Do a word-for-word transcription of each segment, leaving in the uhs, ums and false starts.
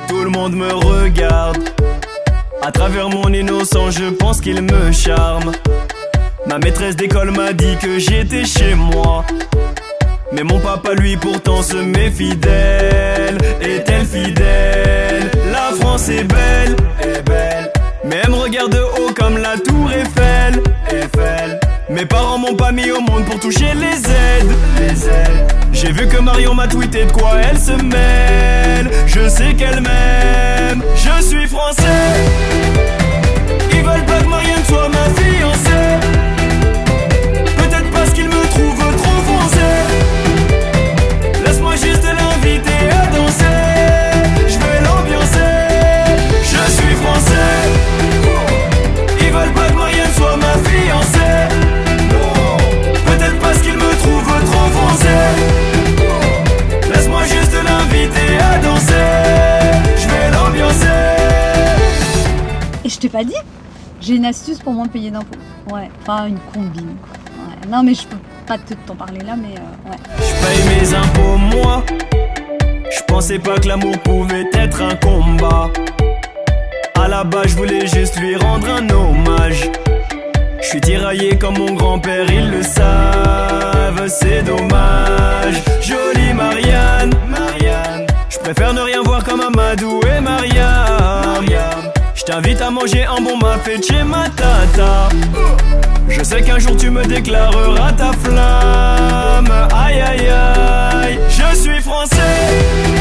Tout le monde me regarde. À travers mon innocence, je pense qu'il me charme. Ma maîtresse d'école m'a dit que j'étais chez moi. Mais mon papa lui pourtant se méfie d'elle. Est-elle fidèle? La France est belle, est belle, mais elle me regarde de haut comme la tour Eiffel, Eiffel. Mes parents m'ont pas mis au monde pour toucher les aides, les aides. J'ai vu que Marion m'a tweeté de quoi elle se mêle. Je sais qu'elle m'aime, je suis français. Ils veulent pas que Marianne soit ma fiancée. Peut-être parce qu'ils me trouvent trop foncé. Laisse-moi juste l'inviter à danser. Je vais l'ambiancer. Je suis français. Ils veulent pas que Marianne soit ma fiancée. Peut-être parce qu'ils me trouvent trop foncé. Laisse-moi juste l'inviter à danser. Je vais l'ambiancer. Et je t'ai pas dit? J'ai une astuce pour moins payer d'impôts. Ouais, enfin une combine quoi. Ouais. Non mais je peux pas te t'en parler là mais euh, ouais. Je paye mes impôts moi. Je pensais pas que l'amour pouvait être un combat. À la base je voulais juste lui rendre un hommage. Je suis tiraillé comme mon grand-père, ils le savent, c'est dommage. Jolie Marianne, Marianne. Je préfère ne rien voir comme Amadou et Mariam, Mariam. Je t'invite à manger un bon mafé chez ma tata. Je sais qu'un jour tu me déclareras ta flamme. Aïe aïe aïe, je suis français.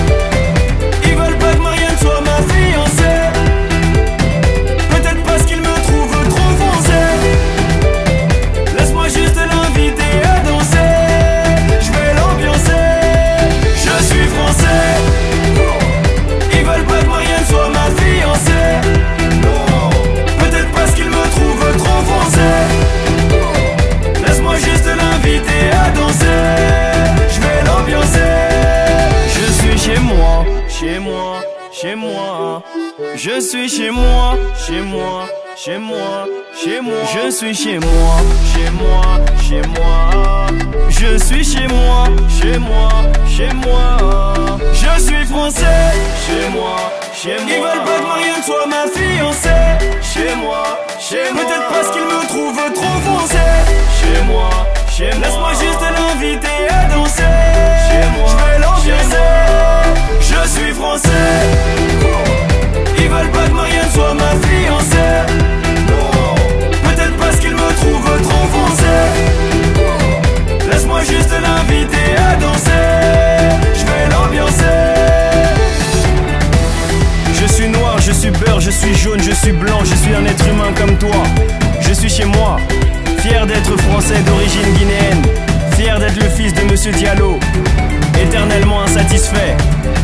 Ils veulent pas que Marianne soit ma fiancée. Peut-être parce qu'ils me trouvent trop foncé. Laisse-moi juste l'inviter à danser. Je vais l'ambiancer. Je suis français. Ils veulent pas que Marianne soit ma fiancée. Peut-être parce qu'ils me trouvent trop foncé. Laisse-moi juste l'inviter à danser. Je vais l'ambiancer. Je suis chez moi, chez moi, chez moi. Je suis chez moi, chez moi, chez moi, chez moi. Je suis chez moi, chez moi, chez moi. Je suis chez moi, chez moi, chez moi. Je suis français, chez moi, chez moi. Ils veulent pas que Marianne soit ma fiancée. Chez moi, chez moi. Peut-être parce qu'ils me trouvent trop foncé. Chez moi, chez moi. Laisse-moi juste l'inviter à danser. Chez moi, je vais l'ambiancer. Je suis français. Ils veulent pas que Marianne soit ma fiancée. Peut-être parce qu'ils me trouvent trop foncé. Laisse-moi juste l'inviter à danser. Je vais l'ambiancer. Je suis noir, je suis beurre, je suis jaune, je suis blanc, je suis un être humain comme toi. Je suis chez moi, fier d'être français d'origine guinéenne. Fier d'être le fils de Monsieur Diallo, éternellement insatisfait.